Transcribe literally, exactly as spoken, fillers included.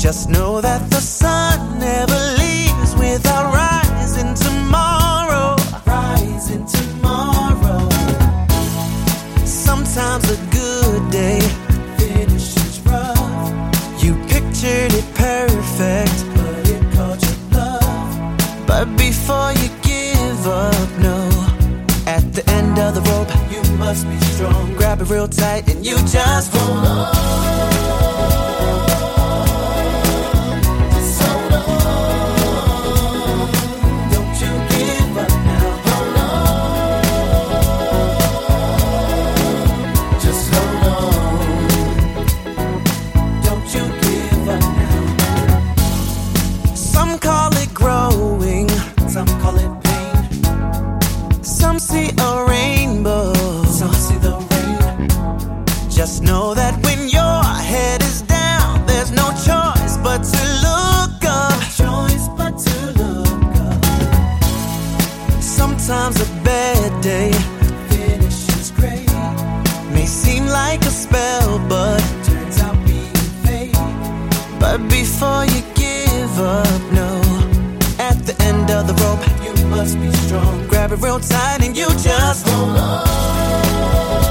Just know that the sun never leaves without rising tomorrow. Rising tomorrow. Sometimes a good day finishes rough. You pictured it perfect, but it caught your bluff. But before you give up, no. At the end of the rope, you must be strong. Grab it real tight and you just hold on. Some see a rainbow, some see the rain. Just know that when your head is down, there's no choice but to look up. Choice but to look up. Sometimes a bad day finishes great. May seem like a spell, but turns out being fate. But before you give up, no. At the end of the rope, you must be strong. Grab it real tight and you just hold on.